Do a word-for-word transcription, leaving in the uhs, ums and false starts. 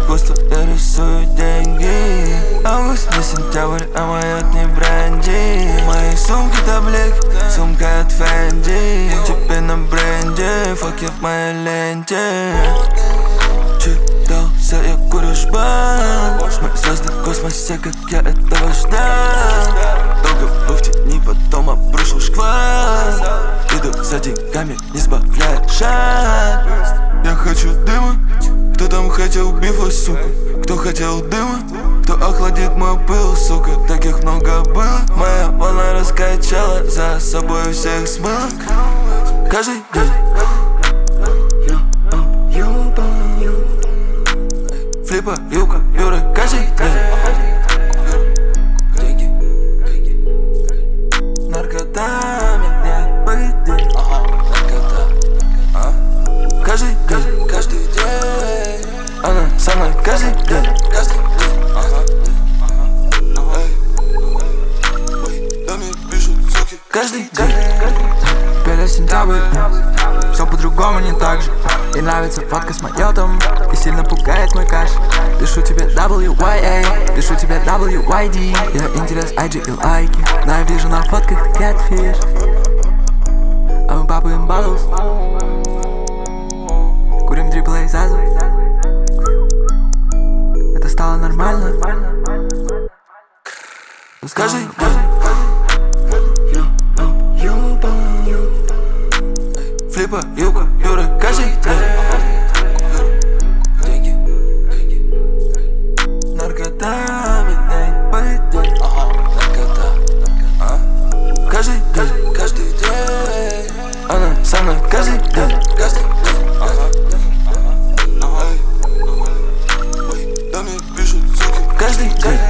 искусство, я рисую деньги. Август не сентябрь, а маят не бренди. Мои сумки таблик, сумка от Фенди. Тебе на бренде, фак я в моей ленте. Читался я курю жбан. Мы звезды в космосе, как я этого ждал. Долго был в тени, потом обрушил шквал. Иду за деньгами, не сбавляя шаг. Я хочу дыма. Кто там хотел бифа, сука? Кто хотел дыма? Кто охладит мой пыл, сука? Таких много было. Моя волна раскачала, за собой всех смыла. Каждый день флипа, юка, юра, каждый день. Наркотами нет пыли. Каждый день, каждый день. Она со мной каждый день. Каждый день. Каждый день. Теперь сентябрь, все по-другому, не так же. Ей нравится фотка с майотом и сильно пугает мой кэш. Пишу тебе дабл ю уай эй, пишу тебе дабл ю уай ди. Я интерес ай джи и лайки, но я вижу на фотках catfish. А мы папаем bottles, курим триплей зазу. Это стало нормально. Каждый день. Флипа, юка, юра, каждый день. Деньги, деньги. Наркотами нет пыли. Наркота, наркота. Каждый день, каждый день. Она со мной каждый день. Каждый день. Ага, ага. Да мне пишут, суки. Каждый день.